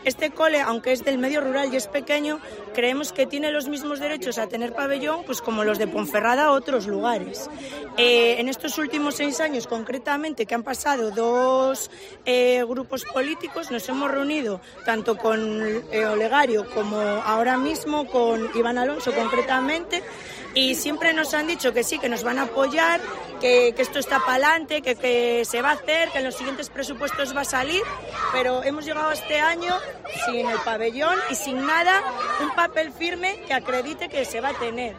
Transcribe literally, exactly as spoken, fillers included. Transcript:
Este cole, aunque es del medio rural y es pequeño, creemos que tiene los mismos derechos a tener pabellón pues como los de Ponferrada o otros lugares. Eh, en estos últimos seis años, concretamente, que han pasado dos eh, grupos políticos, nos hemos reunido tanto con eh, Olegario como ahora mismo con Iván Alonso, concretamente, y siempre nos han dicho que sí, que nos van a apoyar, que, que esto está para adelante, que, que se va a hacer, que en los siguientes presupuestos va a salir, pero hemos llegado este año sin el pabellón y sin nada, un papel firme que acredite que se va a tener.